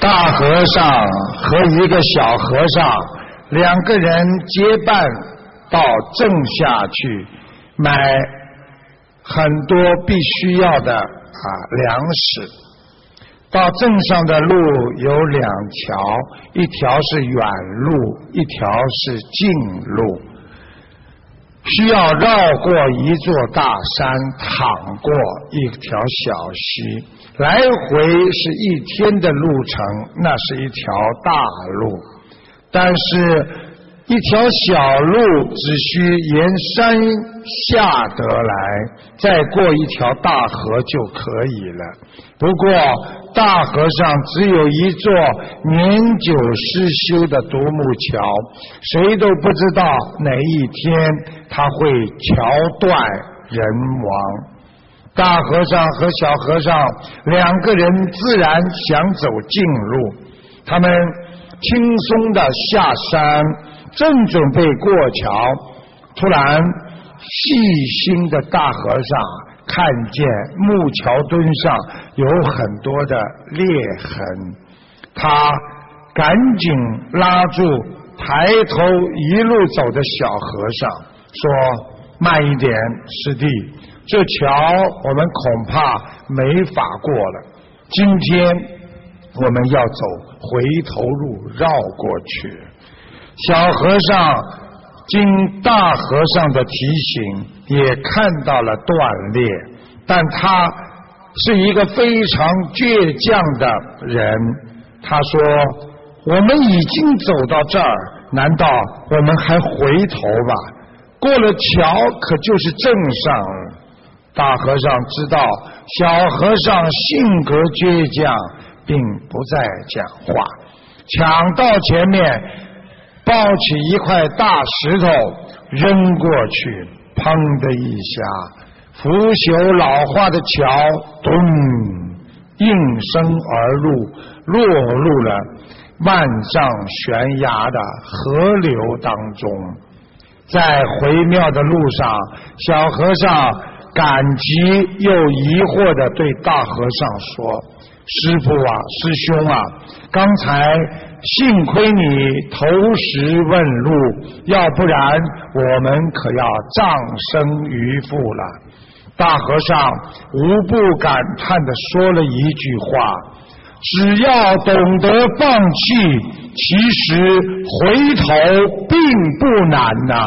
大和尚和一个小和尚两个人结伴到镇下去买很多必须要的粮食。到镇上的路有2条，一条是远路，一条是近路，需要绕过一座大山，淌过一条小溪，来回是1天的路程，那是一条大路。但是一条小路只需沿山下得来，再过一条大河就可以了。不过大河上只有一座年久失修的独木桥，谁都不知道哪一天它会桥断人亡。大和尚和小和尚两个人自然想走近路，他们轻松地下山，正准备过桥，突然细心的大和尚看见木桥墩上有很多的裂痕，他赶紧拉住抬头一路走的小和尚说：慢一点，师弟，这桥我们恐怕没法过了，今天我们要走回头路绕过去。小和尚经大和尚的提醒，也看到了断裂，但他是一个非常倔强的人。他说：我们已经走到这儿，难道我们还回头吧？过了桥可就是镇上了。大和尚知道小和尚性格倔强，并不再讲话，抢到前面抱起一块大石头扔过去，砰的一下，腐朽老化的桥咚应声而入，落入了万丈悬崖的河流当中。在回庙的路上，小和尚感激又疑惑地对大和尚说：师父啊，师兄啊，刚才幸亏你投石问路，要不然我们可要葬身鱼腹了。大和尚无不感叹地说了一句话：只要懂得放弃，其实回头并不难呐。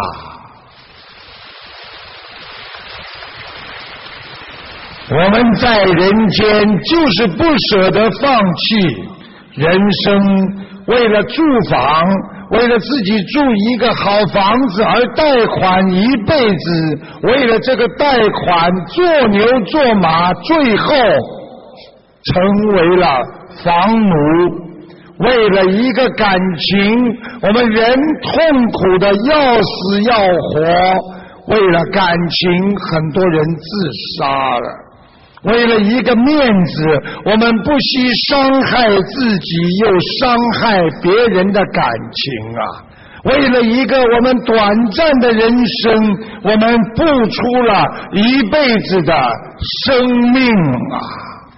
我们在人间就是不舍得放弃，人生为了住房，为了自己住一个好房子而贷款一辈子，为了这个贷款做牛做马，最后成为了房奴。为了一个感情，我们人痛苦的要死要活，为了感情，很多人自杀了。为了一个面子，我们不惜伤害自己，又伤害别人的感情啊！为了一个我们短暂的人生，我们付出了一辈子的生命啊！